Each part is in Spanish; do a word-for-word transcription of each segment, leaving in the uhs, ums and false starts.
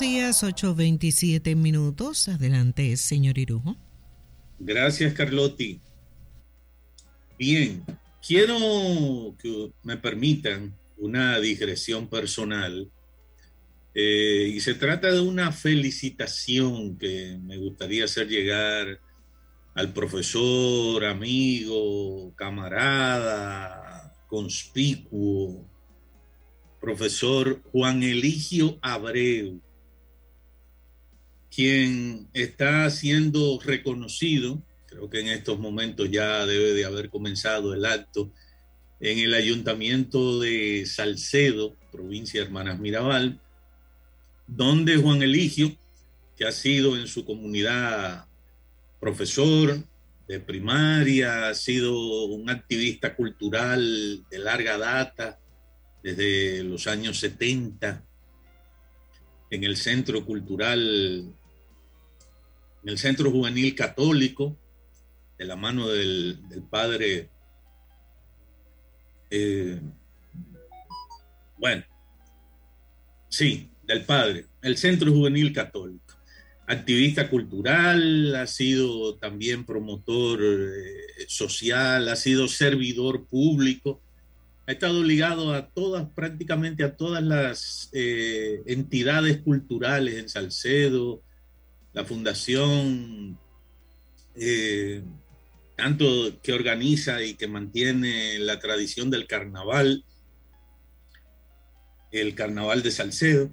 Días, ocho veintisiete minutos. Adelante, señor Irujo. Gracias, Carlotti. Bien, quiero que me permitan una digresión personal eh, y se trata de una felicitación que me gustaría hacer llegar al profesor, amigo, camarada, conspicuo, profesor Juan Eligio Abreu, quien está siendo reconocido, creo que en estos momentos ya debe de haber comenzado el acto, en el ayuntamiento de Salcedo, provincia de Hermanas Mirabal, donde Juan Eligio, que ha sido en su comunidad profesor de primaria, ha sido un activista cultural de larga data, desde los años setenta, en el Centro Cultural, en el Centro Juvenil Católico, de la mano del, del padre, eh, bueno, sí, del padre, el Centro Juvenil Católico. Activista cultural, ha sido también promotor eh, social, ha sido servidor público, ha estado ligado a todas, prácticamente a todas las eh, entidades culturales en Salcedo, la fundación, eh, tanto que organiza y que mantiene la tradición del carnaval, el carnaval de Salcedo,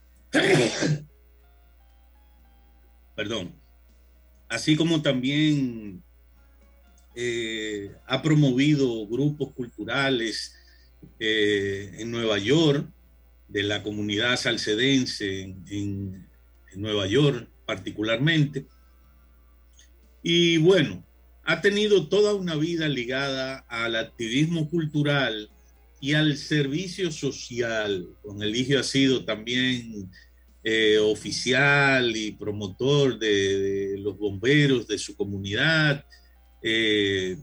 perdón, así como también eh, ha promovido grupos culturales eh, en Nueva York, de la comunidad salcedense en, en, en Nueva York particularmente. Y bueno, ha tenido toda una vida ligada al activismo cultural y al servicio social. Juan Eligio ha sido también eh, oficial y promotor de, de los bomberos de su comunidad. Eh,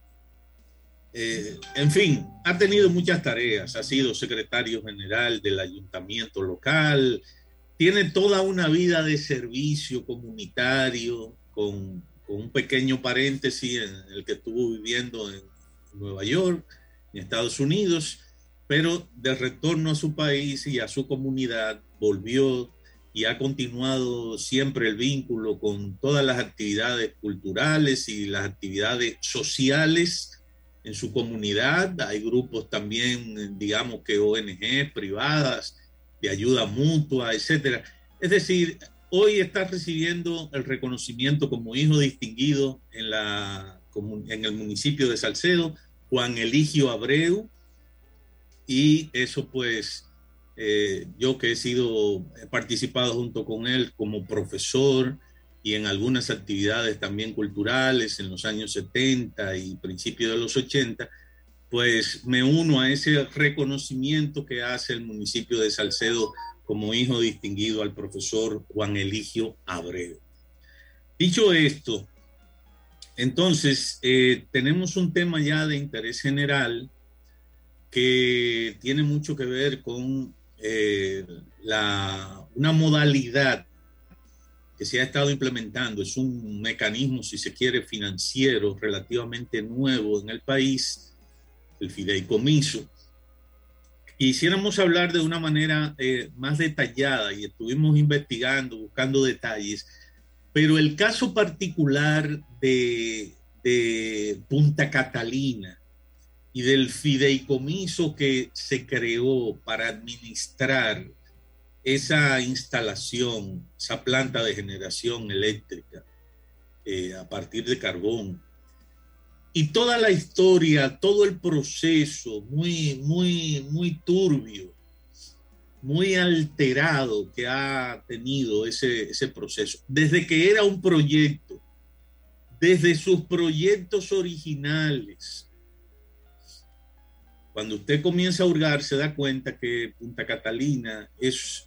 eh, en fin, ha tenido muchas tareas. Ha sido secretario general del ayuntamiento local. Tiene toda una vida de servicio comunitario con con un pequeño paréntesis en el que estuvo viviendo en Nueva York, en Estados Unidos, pero de retorno a su país y a su comunidad volvió y ha continuado siempre el vínculo con todas las actividades culturales y las actividades sociales en su comunidad. Hay grupos también, digamos que O N Ges privadas, de ayuda mutua, etcétera. Es decir, hoy está recibiendo el reconocimiento como hijo distinguido en, la, en el municipio de Salcedo, Juan Eligio Abreu, y eso pues eh, yo que he sido, he participado junto con él como profesor y en algunas actividades también culturales en los años setenta y principios de los ochenta, pues me uno a ese reconocimiento que hace el municipio de Salcedo como hijo distinguido al profesor Juan Eligio Abreu. Dicho esto, entonces eh, tenemos un tema ya de interés general que tiene mucho que ver con eh, la, una modalidad que se ha estado implementando. Es un mecanismo, si se quiere, financiero relativamente nuevo en el país, el fideicomiso. Quisiéramos hablar de una manera eh, más detallada y estuvimos investigando, buscando detalles, pero el caso particular de, de Punta Catalina y del fideicomiso que se creó para administrar esa instalación, esa planta de generación eléctrica eh, a partir de carbón, y toda la historia, todo el proceso muy, muy, muy turbio, muy alterado que ha tenido ese, ese proceso, desde que era un proyecto, desde sus proyectos originales. Cuando usted comienza a hurgar, se da cuenta que Punta Catalina es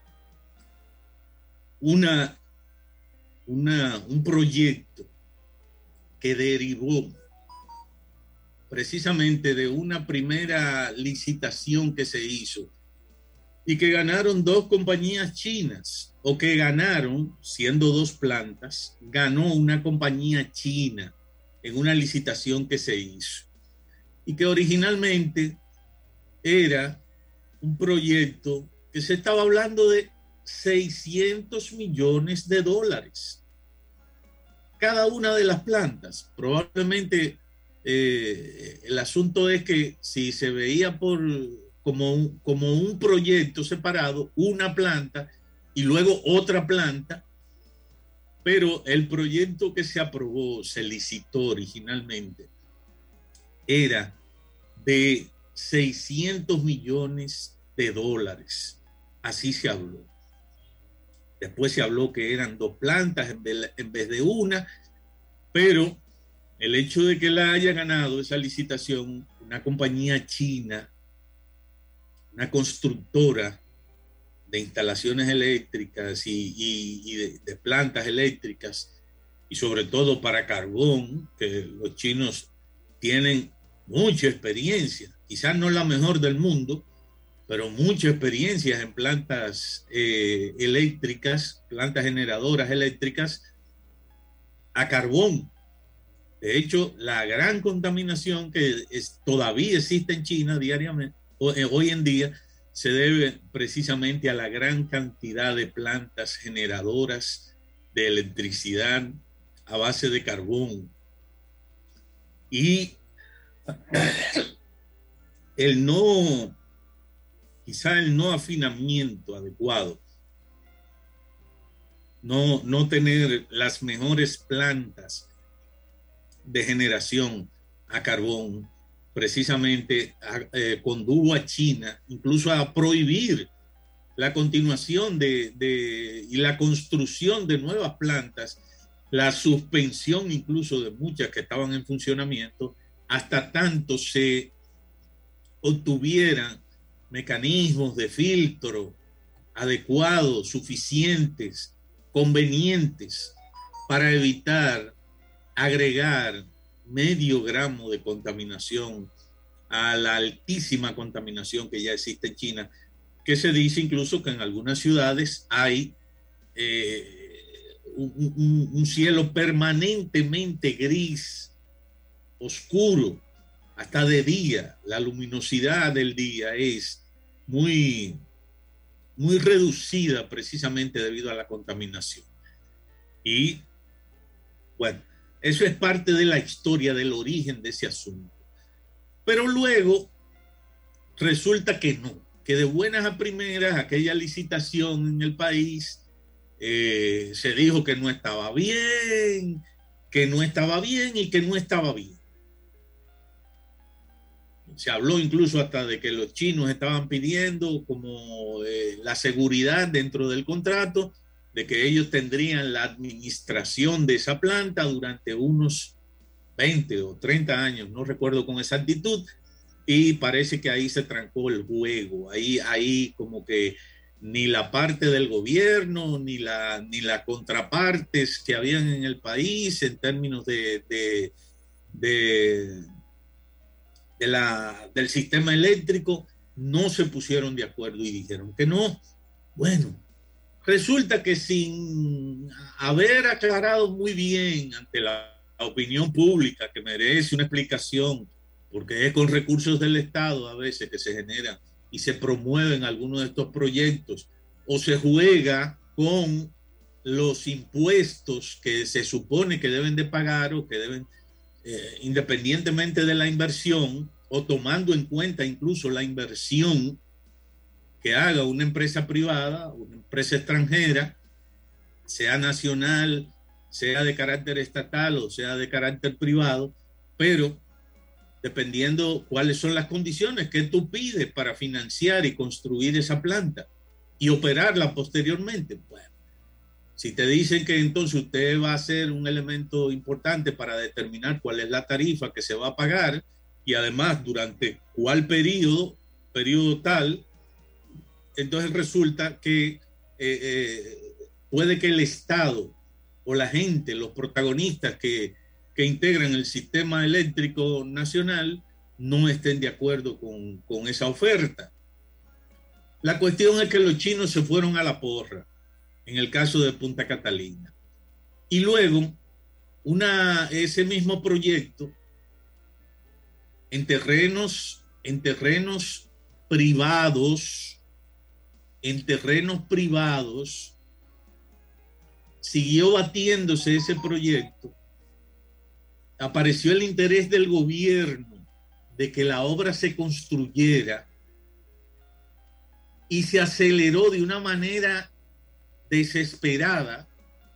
una, una, un proyecto que derivó precisamente de una primera licitación que se hizo y que ganaron dos compañías chinas, o que ganaron, siendo dos plantas, ganó una compañía china en una licitación que se hizo, y que originalmente era un proyecto que se estaba hablando de seiscientos millones de dólares cada una de las plantas. Probablemente eh, el asunto es que si se veía por como un, como un proyecto separado, una planta y luego otra planta, pero el proyecto que se aprobó, se licitó originalmente, era de seiscientos millones de dólares. Así se habló. Después se habló que eran dos plantas en vez de una, pero el hecho de que la haya ganado esa licitación una compañía china, una constructora de instalaciones eléctricas y, y, y de, de plantas eléctricas, y sobre todo para carbón, que los chinos tienen mucha experiencia, quizás no la mejor del mundo, pero mucha experiencia en plantas eh, eléctricas, plantas generadoras eléctricas a carbón. De hecho, la gran contaminación que es, todavía existe en China diariamente, hoy en día, se debe precisamente a la gran cantidad de plantas generadoras de electricidad a base de carbón. Y el no, quizá el no afinamiento adecuado, no, no tener las mejores plantas de generación a carbón, precisamente eh, condujo a China incluso a prohibir la continuación de, de, y la construcción de nuevas plantas, la suspensión incluso de muchas que estaban en funcionamiento, hasta tanto se obtuvieran mecanismos de filtro adecuados, suficientes, convenientes para evitar agregar medio gramo de contaminación a la altísima contaminación que ya existe en China, que se dice incluso que en algunas ciudades hay eh, un, un, un cielo permanentemente gris, oscuro, hasta de día. La luminosidad del día es muy, muy reducida precisamente debido a la contaminación. Y bueno, eso es parte de la historia, del origen de ese asunto. Pero luego resulta que no, que de buenas a primeras aquella licitación en el país eh, se dijo que no estaba bien, que no estaba bien y que no estaba bien. Se habló incluso hasta de que los chinos estaban pidiendo como eh, la seguridad dentro del contrato de que ellos tendrían la administración de esa planta durante unos veinte o treinta años, no recuerdo con exactitud, y parece que ahí se trancó el juego. Ahí, ahí como que ni la parte del gobierno, ni la, ni las contrapartes que habían en el país en términos de, de, de, de la, del sistema eléctrico, no se pusieron de acuerdo y dijeron que no. Bueno, resulta que sin haber aclarado muy bien ante la opinión pública, que merece una explicación, porque es con recursos del Estado a veces que se generan y se promueven algunos de estos proyectos, o se juega con los impuestos que se supone que deben de pagar o que deben, eh, independientemente de la inversión, o tomando en cuenta incluso la inversión que haga una empresa privada, una empresa extranjera, sea nacional, sea de carácter estatal o sea de carácter privado, pero dependiendo cuáles son las condiciones que tú pides para financiar y construir esa planta y operarla posteriormente. Bueno, si te dicen que entonces usted va a ser un elemento importante para determinar cuál es la tarifa que se va a pagar y además durante cuál periodo, periodo tal, entonces resulta que eh, eh, puede que el Estado o la gente, los protagonistas que, que integran el sistema eléctrico nacional, no estén de acuerdo con, con esa oferta. La cuestión es que los chinos se fueron a la porra, en el caso de Punta Catalina. Y luego, una, ese mismo proyecto, en terrenos, en terrenos privados, en terrenos privados, siguió batiéndose ese proyecto. Apareció el interés del gobierno de que la obra se construyera y se aceleró de una manera desesperada,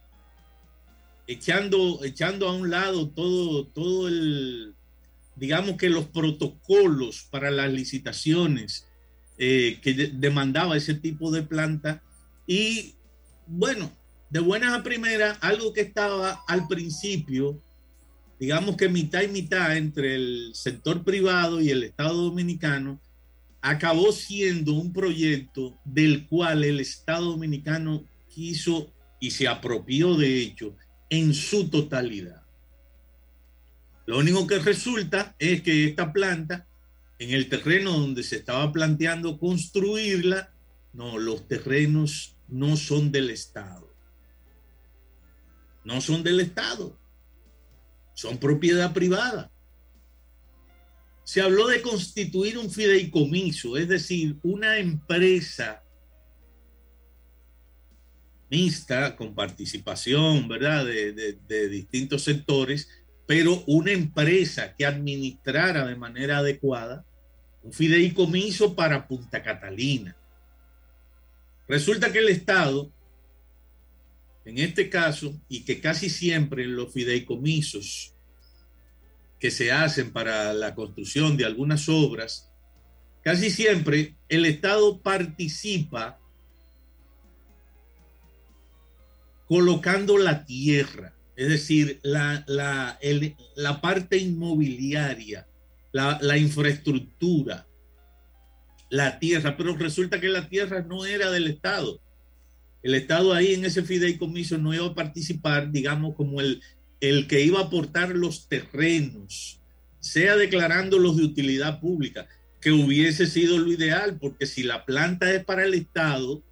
echando, echando a un lado todo, todo el, digamos que los protocolos para las licitaciones eh, que de, demandaba ese tipo de planta. Y bueno, de buenas a primeras, algo que estaba al principio, digamos que mitad y mitad entre el sector privado y el Estado dominicano, acabó siendo un proyecto del cual el Estado dominicano quiso y se apropió de hecho en su totalidad. Lo único que resulta es que esta planta, en el terreno donde se estaba planteando construirla, no, los terrenos no son del Estado. No son del Estado. Son propiedad privada. Se habló de constituir un fideicomiso, es decir, una empresa mixta con participación, ¿verdad?, de, de, de distintos sectores, pero una empresa que administrara de manera adecuada un fideicomiso para Punta Catalina. Resulta que el Estado, en este caso, y que casi siempre en los fideicomisos que se hacen para la construcción de algunas obras, casi siempre el Estado participa colocando la tierra, es decir, la, la, el, la parte inmobiliaria, la, la infraestructura, la tierra, pero resulta que la tierra no era del Estado. El Estado ahí en ese fideicomiso no iba a participar, digamos, como el, el que iba a aportar los terrenos, sea declarándolos de utilidad pública, que hubiese sido lo ideal, porque si la planta es para el Estado,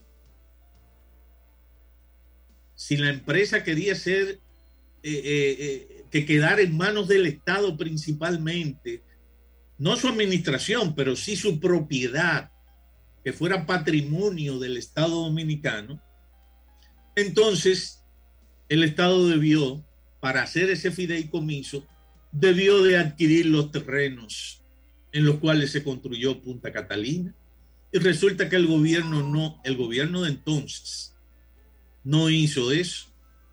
si la empresa quería ser, eh, eh, eh, que quedara en manos del Estado principalmente, no su administración, pero sí su propiedad, que fuera patrimonio del Estado dominicano, entonces el Estado debió, para hacer ese fideicomiso, debió de adquirir los terrenos en los cuales se construyó Punta Catalina. Y resulta que el gobierno no, el gobierno de entonces no hizo eso.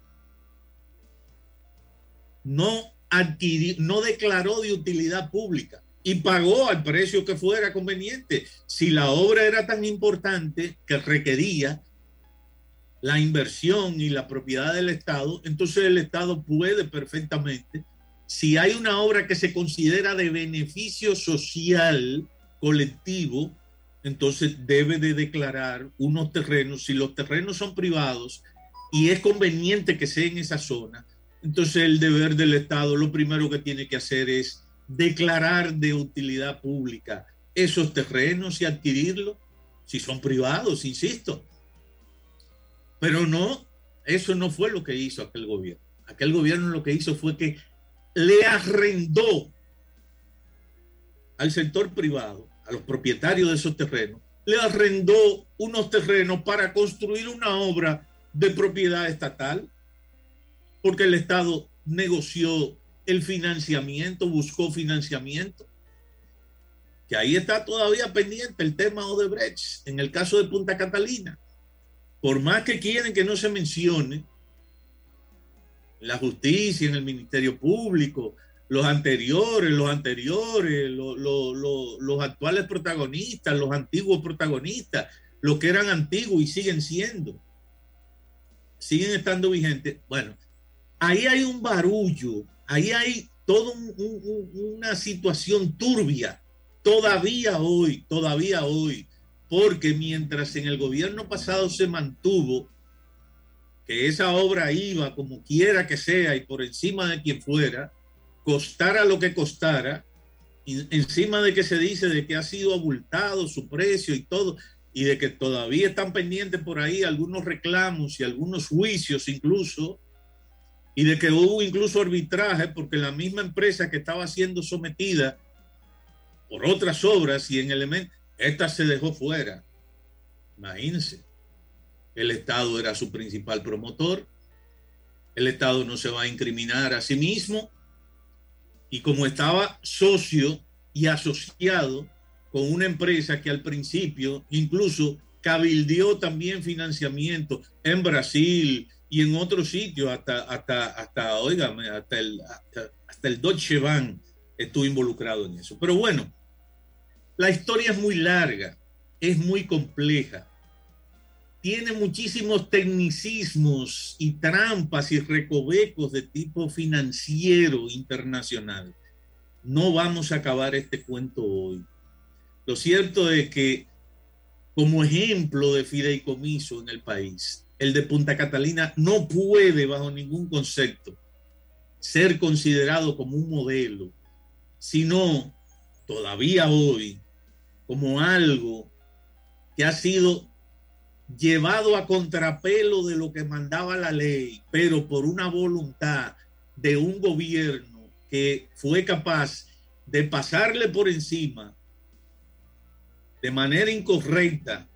No adquirió, no declaró de utilidad pública y pagó al precio que fuera conveniente. Si la obra era tan importante que requería la inversión y la propiedad del Estado, entonces el Estado puede perfectamente, si hay una obra que se considera de beneficio social colectivo, entonces debe de declarar unos terrenos. Si los terrenos son privados y es conveniente que sea en esa zona, entonces el deber del Estado lo primero que tiene que hacer es declarar de utilidad pública esos terrenos y adquirirlos, si son privados, insisto. Pero no, eso no fue lo que hizo aquel gobierno. Aquel gobierno lo que hizo fue que le arrendó al sector privado, a los propietarios de esos terrenos, le arrendó unos terrenos para construir una obra de propiedad estatal, porque el Estado negoció el financiamiento, buscó financiamiento, que ahí está todavía pendiente el tema Odebrecht, en el caso de Punta Catalina. Por más que quieren que no se mencione, la justicia, en el Ministerio Público, los anteriores, los anteriores, los, los, los, los actuales protagonistas, los antiguos protagonistas, los que eran antiguos y siguen siendo, siguen estando vigentes. Bueno, ahí hay un barullo, ahí hay toda un, un, una situación turbia, todavía hoy, todavía hoy, porque mientras en el gobierno pasado se mantuvo que esa obra iba como quiera que sea y por encima de quien fuera, costara lo que costara, y encima de que se dice de que ha sido abultado su precio y todo, y de que todavía están pendientes por ahí algunos reclamos y algunos juicios incluso, y de que hubo incluso arbitraje porque la misma empresa que estaba siendo sometida por otras obras y en elementos, esta se dejó fuera. Imagínense, el Estado era su principal promotor, el Estado no se va a incriminar a sí mismo, y como estaba socio y asociado con una empresa que al principio incluso cabildeó también financiamiento en Brasil y en otros sitios, hasta, hasta, hasta, óigame, hasta el, hasta, hasta el Deutsche Bank estuvo involucrado en eso. Pero bueno, la historia es muy larga, es muy compleja, tiene muchísimos tecnicismos y trampas y recovecos de tipo financiero internacional. No vamos a acabar este cuento hoy. Lo cierto es que, como ejemplo de fideicomiso en el país, el de Punta Catalina no puede, bajo ningún concepto, ser considerado como un modelo, sino todavía hoy como algo que ha sido llevado a contrapelo de lo que mandaba la ley, pero por una voluntad de un gobierno que fue capaz de pasarle por encima de manera incorrecta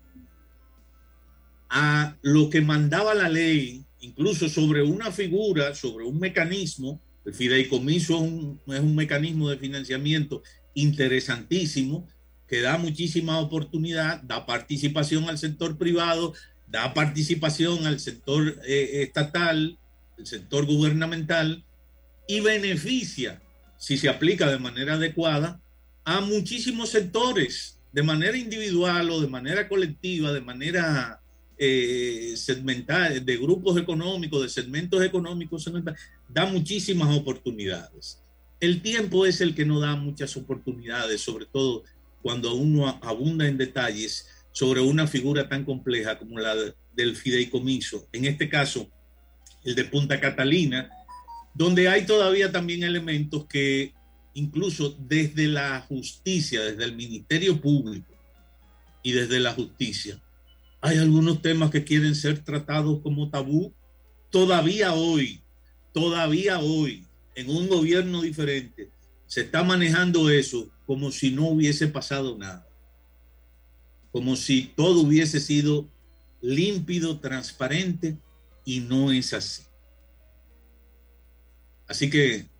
a lo que mandaba la ley, incluso sobre una figura, sobre un mecanismo. El fideicomiso es un, es un mecanismo de financiamiento interesantísimo, que da muchísima oportunidad, da participación al sector privado, da participación al sector eh, estatal, el sector gubernamental, y beneficia, si se aplica de manera adecuada, a muchísimos sectores, de manera individual o de manera colectiva, de manera eh, segmental, de grupos económicos, de segmentos económicos, da muchísimas oportunidades. El tiempo es el que no da muchas oportunidades, sobre todo cuando uno abunda en detalles sobre una figura tan compleja como la del fideicomiso, en este caso el de Punta Catalina, donde hay todavía también elementos que incluso desde la justicia, desde el Ministerio Público y desde la justicia, hay algunos temas que quieren ser tratados como tabú. Todavía hoy, todavía hoy, en un gobierno diferente, se está manejando eso como si no hubiese pasado nada, como si todo hubiese sido límpido, transparente, y no es así. Así que